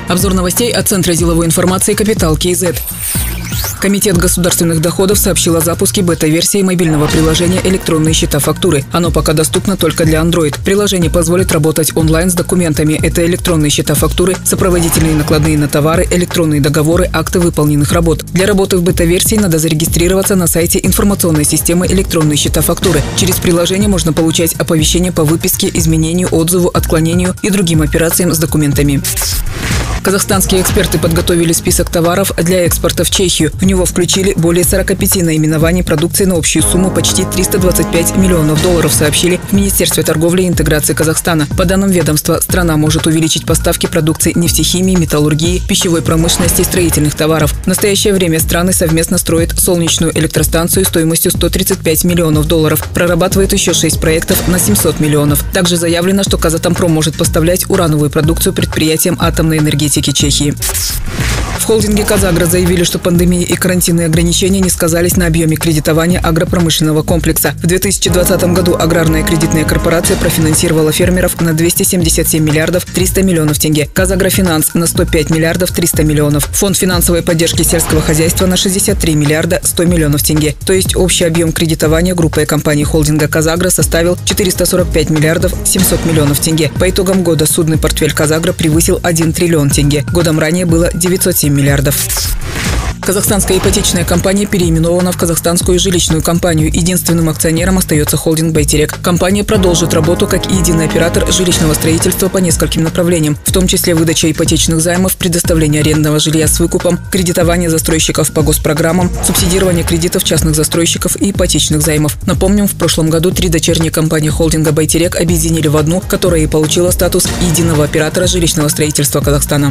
Обзор новостей от Центра деловой информации «Капитал КИЗ». Комитет государственных доходов сообщил о запуске бета-версии мобильного приложения «Электронные счета-фактуры». Оно пока доступно только для Android. Приложение позволит работать онлайн с документами. Это электронные счета-фактуры, сопроводительные накладные на товары, электронные договоры, акты выполненных работ. Для работы в бета-версии надо зарегистрироваться на сайте информационной системы «Электронные счета-фактуры». Через приложение можно получать оповещения по выписке, изменению, отзыву, отклонению и другим операциям с документами. Казахстанские эксперты подготовили список товаров для экспорта в Чехию. В него включили более 45 наименований продукции на общую сумму почти $325 миллионов, сообщили в Министерстве торговли и интеграции Казахстана. По данным ведомства, страна может увеличить поставки продукции нефтехимии, металлургии, пищевой промышленности и строительных товаров. В настоящее время страны совместно строят солнечную электростанцию стоимостью $135 миллионов. Прорабатывает еще 6 проектов на 700 миллионов. Также заявлено, что Казатомпром может поставлять урановую продукцию предприятиям атомной энергетики Чехии. В холдинге «Казагро» заявили, что пандемия и карантинные ограничения не сказались на объеме кредитования агропромышленного комплекса. В 2020 году аграрная кредитная корпорация профинансировала фермеров на 277 миллиардов 300 миллионов тенге, «Казагрофинанс» на 105 миллиардов 300 миллионов, Фонд финансовой поддержки сельского хозяйства на 63 миллиарда 100 миллионов тенге. То есть общий объем кредитования группой компаний холдинга «Казагро» составил 445 миллиардов 700 миллионов тенге. По итогам года судный портфель «Казагро» превысил 1 триллион тенге. Годом ранее было 907 миллиардов. Казахстанская ипотечная компания переименована в Казахстанскую жилищную компанию. Единственным акционером остается холдинг «Байтерек». Компания продолжит работу как единый оператор жилищного строительства по нескольким направлениям, в том числе выдача ипотечных займов, предоставление арендного жилья с выкупом, кредитование застройщиков по госпрограммам, субсидирование кредитов частных застройщиков и ипотечных займов. Напомним, в прошлом году 3 дочерние компании холдинга «Байтерек» объединили в одну, которая и получила статус единого оператора жилищного строительства Казахстана.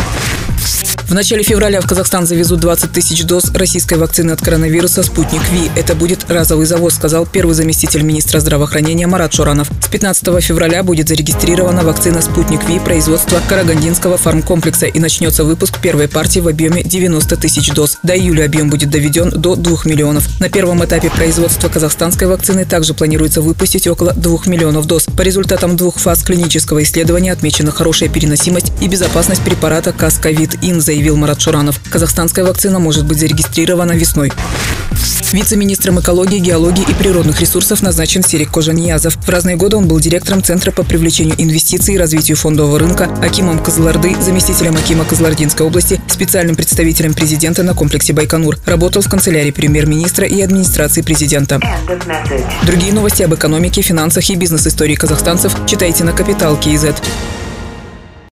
В начале февраля в Казахстан завезут 20 тысяч доз российской вакцины от коронавируса «Спутник Ви». Это будет разовый завоз, сказал первый заместитель министра здравоохранения Марат Шоранов. С 15 февраля будет зарегистрирована вакцина «Спутник Ви» производства Карагандинского фармкомплекса и начнется выпуск первой партии в объеме 90 тысяч доз. До июля объем будет доведен до 2 миллионов. На первом этапе производства казахстанской вакцины также планируется выпустить около 2 миллионов доз. По результатам 2 фаз клинического исследования отмечена хорошая переносимость и безопасность препарата «Касковид-Ин», заявил Марат Шоранов. Казахстанская вакцина может быть зарегистрирована весной. Вице-министром экологии, геологии и природных ресурсов назначен Серик Кожаниязов. В разные годы он был директором Центра по привлечению инвестиций и развитию фондового рынка, акимом Кызылорды, заместителем акима Кызылординской области, специальным представителем президента на комплексе Байконур. Работал в канцелярии премьер-министра и администрации президента. Другие новости об экономике, финансах и бизнес-истории казахстанцев читайте на Капитал КИЗ.